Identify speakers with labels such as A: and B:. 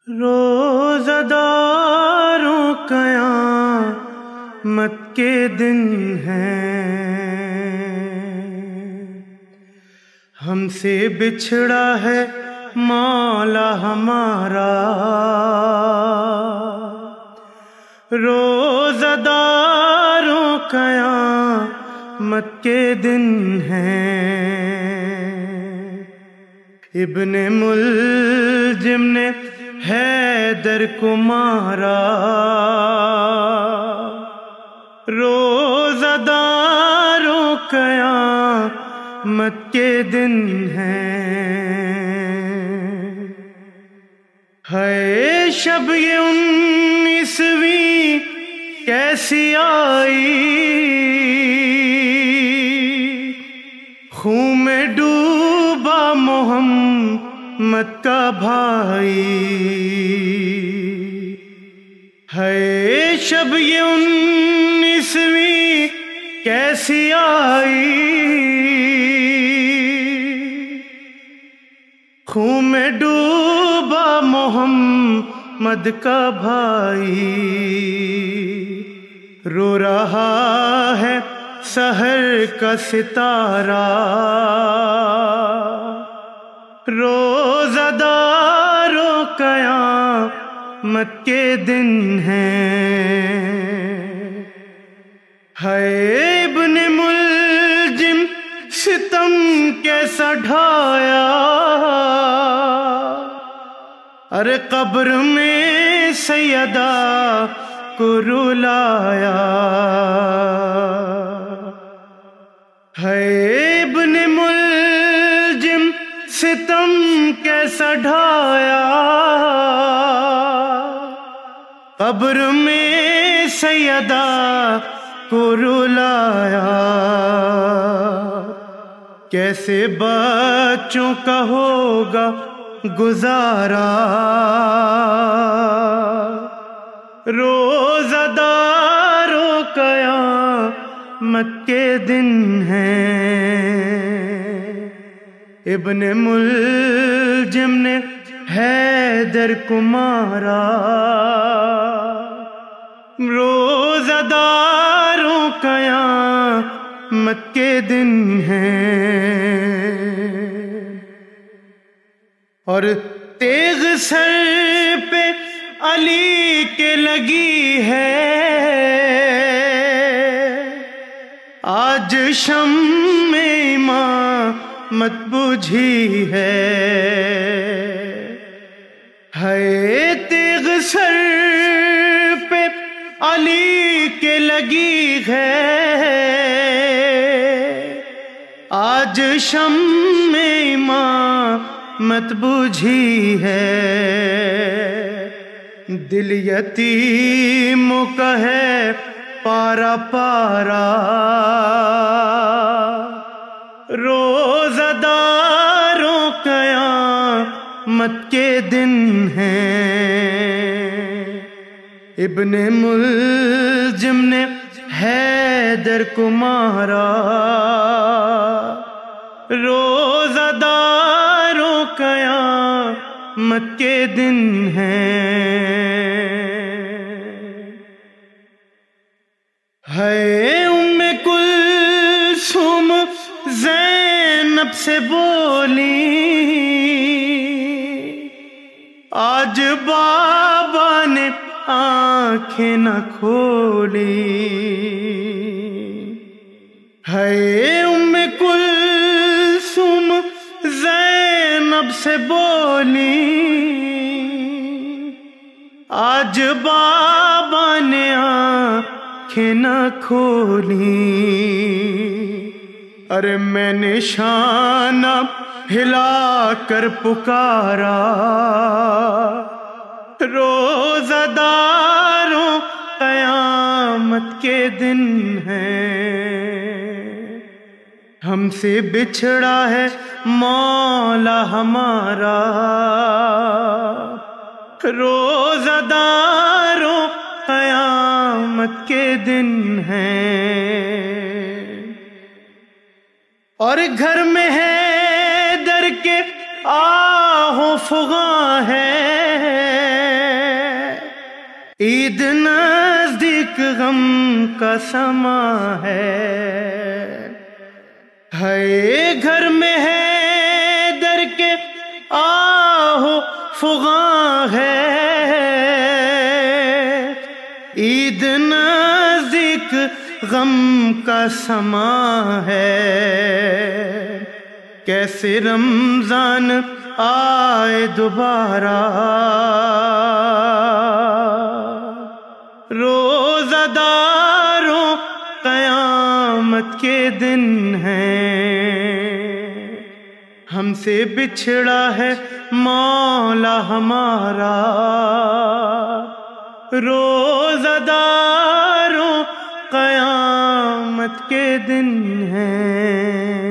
A: روزہ داروں قیامت کے دن ہیں، ہم سے بچھڑا ہے مولا ہمارا۔ روزہ داروں قیامت کے دن ہیں، ابن ملجم نے حیدر کو مارا۔ روزہ داروں قیامت کے دن ہیں، ہے شب یہ 19ویں کیسی آئی، خون میں ڈوبا محمد کا بھائی۔ ہے شب یہ 19ویں کیسی آئی، خون میں ڈوبا محمد کا بھائی۔ رو رہا ہے سحر کا ستارہ، روزہ داروں قیامت کے دن ہیں، ہے ابن ملجم ستم کیسا ڈھایا، ارے قبر میں سیدہ کو رلایا۔ ہے ابن ملجم ستم کیسا ڈھایا، قبر میں سیدہ کو رلایا۔ کیسے بچوں کا ہوگا گزارا، روزہ داروں قیامت کے دن ہیں، ابن ملجم نے حیدر کو مارا۔ روزہ داروں قیامت کے دن ہیں، اور تیغ سر پہ علی کے لگی ہے، آج شمع امامت بجھی ہے۔ ہے تیغ سر پہ علی کے لگی ہے، آج شمع امامت بجھی ہے۔ دل یتیموں کا ہے پارا پارا، روزہ داروں قیامت کے دن ہیں، ابن ملجم نے حیدر کو مارا۔ روزہ داروں قیامت کے دن ہیں، ہے ام کلثوم زینب سے بولی، آج بابا نے آنکھیں نہ کھولی۔ ہے ام کلثوم زینب سے بولی، آج بابا نے آنکھیں نہ کھولی۔ ارے میں نے شانہ ہلا کر پکارا، روزہ داروں قیامت کے دن ہیں، ہم سے بچھڑا ہے مولا ہمارا۔ روزہ داروں قیامت کے دن ہیں، اور گھر میں ہے در کے آہ و فغاں ہے، عید نزدیک غم کا سما ہے گھر میں ہے در کے آہو فغاں ہے عید نزدیک غم کا سما ہے کیسے رمضان آئے دوبارہ روزہ داروں قیامت کے دن ہیں ہم سے بچھڑا ہے مولا ہمارا روزہ داروں قیامت کے دن ہیں